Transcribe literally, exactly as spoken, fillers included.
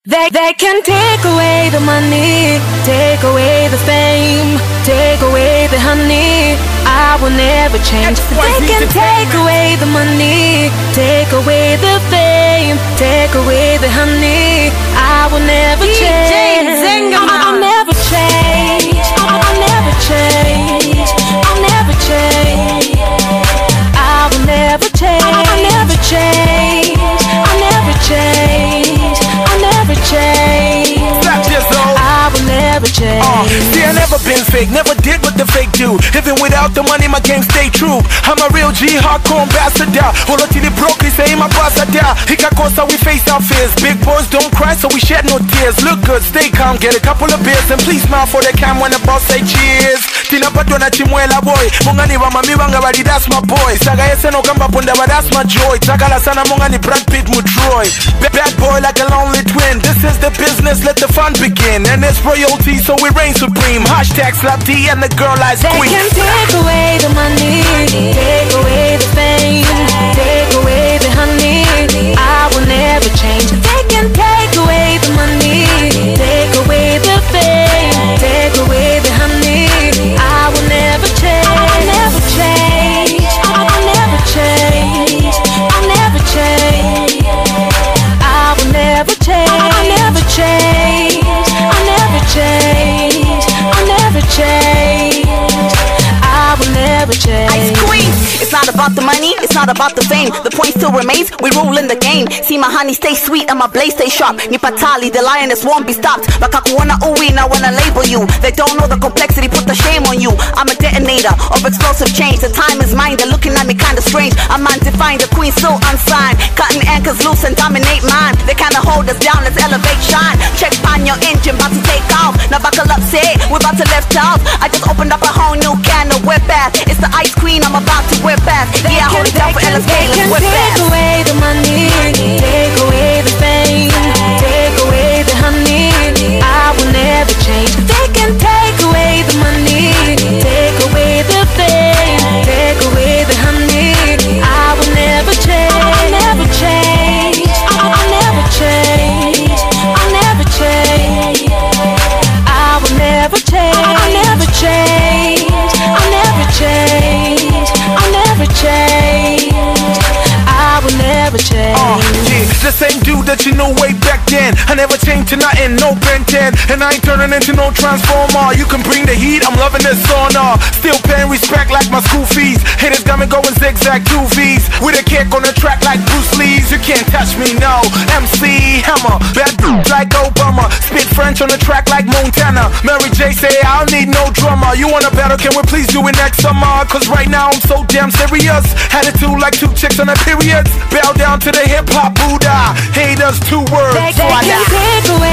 They, they can take away the money, take away the fame, take away the honey. I will never change. They can take away the money, take away the fame, take away the honey. I will never change. I'll never change. I'll never change. I'll never change. I will never change. I'll never change. I'll never change. I'll never change. I will never change. Uh, see, I never been fake, never did what the fake do. Even without the money, my game stay true. I'm a real G, hardcore ambassador. Hold on till the broke, say my boss are there. Hikakosa, we face our fears. Big boys don't cry, so we shed no tears. Look good, stay calm, get a couple of beers, and please smile for the cam when the boss say cheers. Tina patona chimwela boy, mungani wa mami wanga bali, that's my boy. Saga yese no kamba punda, but that's my joy. Takala sana mungani Brad Pitt Mutroy. Bad boy like a lonely twin. This is the business, let the fun begin. And it's royalty, so we reign supreme. Hashtag slap D and the girl eyes queen. They can take away the money, take away the fame, take away the honey. I will never change. They can take away the money, take away the fame, take away the honey. I will never change. I'll never change. I'll never change. I'll never change. I will never change. I'll never change. I'll never change. I'll never change. I will never change. Ice Queen. It's not about the money, it's not about the fame. The point still remains, we rule in the game. See my honey stay sweet and my blade stay sharp. Nipatali, the lioness won't be stopped. Bakakuona uwi, now wanna label you. They don't know the complexity, put the shame on you. I'm a detonator of explosive change. The time is mine, they're looking at me kinda strange. I'm undefined, the queen so unsigned. Cutting anchors loose and dominate mine. They kinda hold us down, let's elevate shine. Check on your engine, about to take off. Now buckle up, say we're about to lift off. I just opened up a whole new can of whip ass. It's the Ice Queen, I'm about to whip ass. Yeah, hold it down for L S K, let's whip ass. Take away the money, take away the fame, take away the honey. I will never change. They can take away the money, take away the fame, take away the honey. I will never change. I'll never change. I'll never change. I'll never change. I will never change. I'll never change. I'll never change. I'll never change. I will never change. Uh, yeah, the same dude that you know way back then. I never changed to nothing, no Ben ten. And I ain't turning into no transformer. You can bring the heat, I'm loving this sauna. Still paying respect like my school fees. Haters got me going zigzag two V's. With a kick on the track like Bruce Lee's. You can't touch me, no. M C Hammer, bad dude like Obama. Spit French on the track like Montana. Mary J say I don't need no drummer. You want a battle, can we please do it next summer? Cause right now I'm so damn serious. Attitude like two chicks on a periods. Bow down to the hip hop Buddha. Haters two words. They, they can take away